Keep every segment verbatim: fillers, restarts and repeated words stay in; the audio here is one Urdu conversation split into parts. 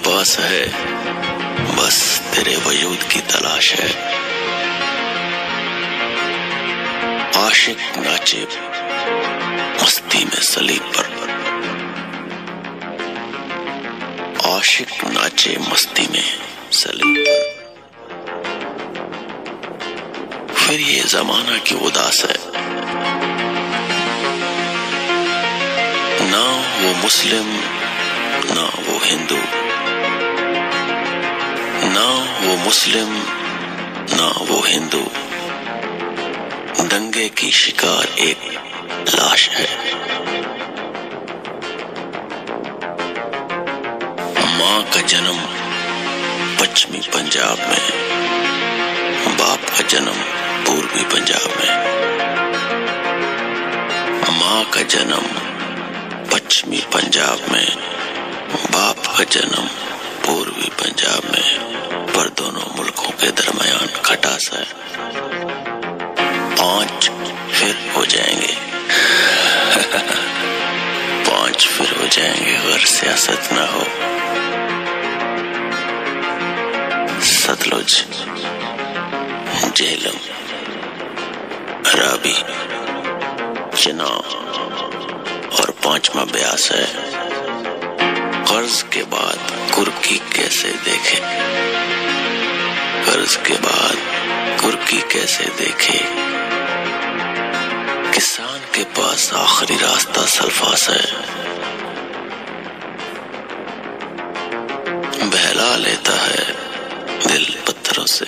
پاس ہے، بس تیرے وجود کی تلاش ہے۔ عاشق ناچے مستی میں صلیب پر، عاشق ناچے مستی میں صلیب پر، پھر یہ زمانہ کی اداس ہے۔ نہ وہ مسلم نہ وہ ہندو، نہ وہ مسلم نہ وہ ہندو، دنگے کی شکار ایک لاش ہے۔ ماں کا جنم پچھمی پنجاب میں، باپ کا جنم پوربی پنجاب میں۔ ماں کا جنم پچھمی پنجاب میں، باپ کا جنم پوربی پنجاب میں، پر دونوں ملکوں کے درمیان کھٹاس ہے۔ پانچ پھر ہو جائیں گے پانچ پھر ہو جائیں گے اگر سیاست نہ ہو۔ ستلج، جہلم، رابی، چناب اور پانچواں بیاس ہے۔ قرض کے بعد کرکی کیسے دیکھے، قرض کے بعد کرکی کیسے دیکھے، کسان کے پاس آخری راستہ سلفاس ہے۔ بہلا لیتا ہے دل پتھروں سے،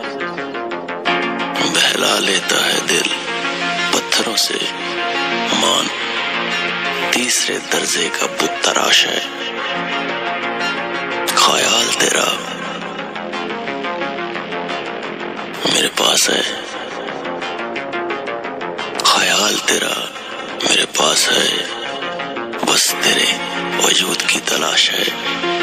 بہلا لیتا ہے دل پتھروں سے، مان تیسرے درجے کا بت تراش ہے۔ خیال تیرا میرے پاس ہے، خیال تیرا میرے پاس ہے، بس تیرے وجود کی تلاش ہے۔